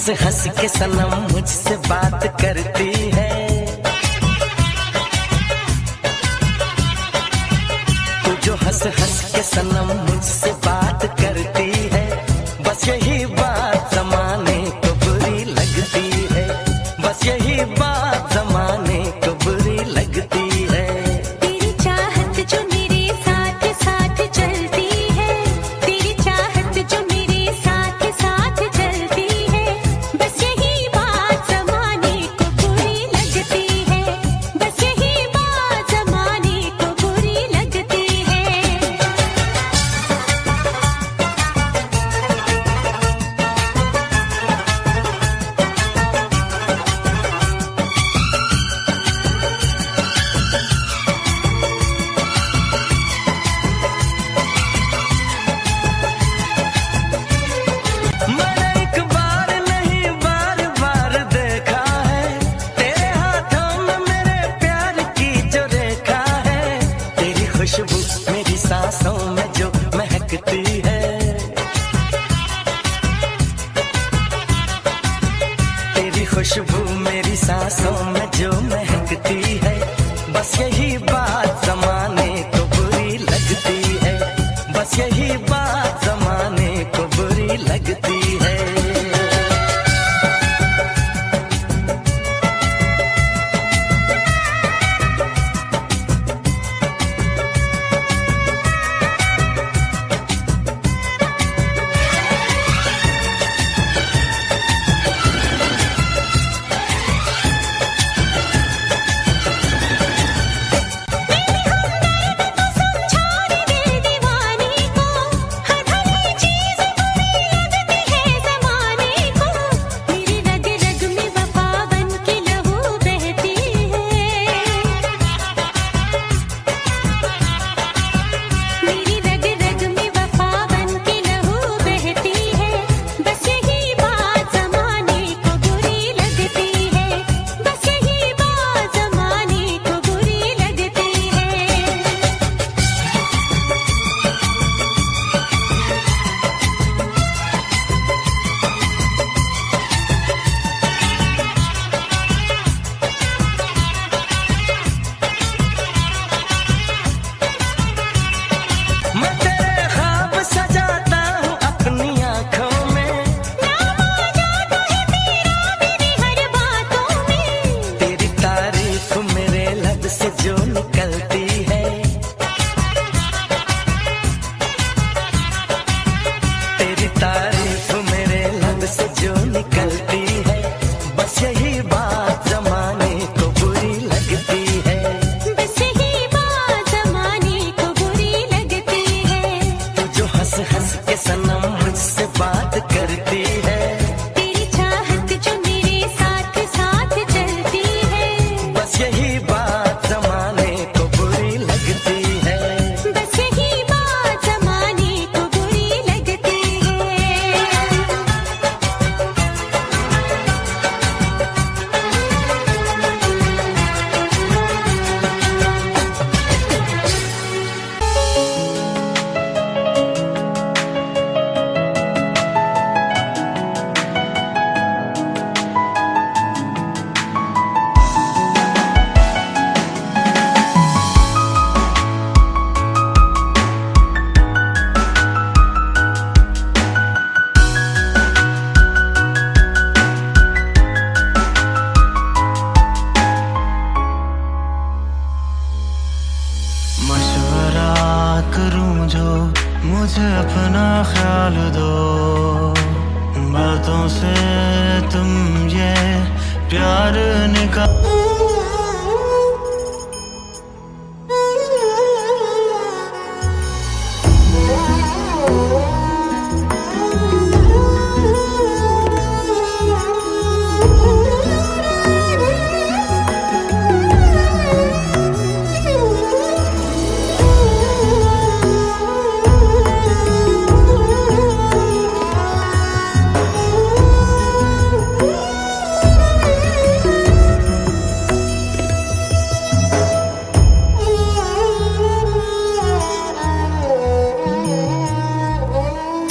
हंस हंस के सनम मुझसे बात करती है, तू जो हंस हंस के सनम मुझसे बात करती है, बस यही बात जमाने को बुरी लगती है, बस यही बात जमाने को बुरी लगती है। तेरी चाहत जो मेरे साथ साथ चलती है, तेरी चाहत जो मेरे साथ साथ चलती है, बस यही बात जमाने को बुरी लगती है, बस यही बात जमाने को बुरी लगती है। मैंने एक बार नहीं बार बार देखा है, तेरे हाथों में मेरे प्यार की जो रेखा है, तेरी खुशबू मेरी सांसों में जो महकती है, तेरी खुशबू मेरी सांसों में जो महकती है, बस यही बात जमाने को बुरी लगती है, बस यही बात जमाने को बुरी लगती है। मैं तेरे ख्वाब सजाता हूँ अपनी आँखों में, नाम आ जाता है तेरा मेरी हर बातों में, तेरी तारीफ मेरे लब से जो निकलती है, तेरी तारीफ मेरे लब से जो निकलती है, बस यही बात जमाने को बुरी लगती है, बस यही बात जमाने को बुरी लगती है। तू जो हंस हंस के सनम मुझसे बात करती है, तेरी चाहत जो मेरे साथ साथ चलती है, बस यही बात जमाने को बुरी लगती है। बस यही बात जमाने को बुरी लगती है। मशवरा करूं जो मुझे अपना ख्याल दो, बातों से तुम ये प्यार निकाल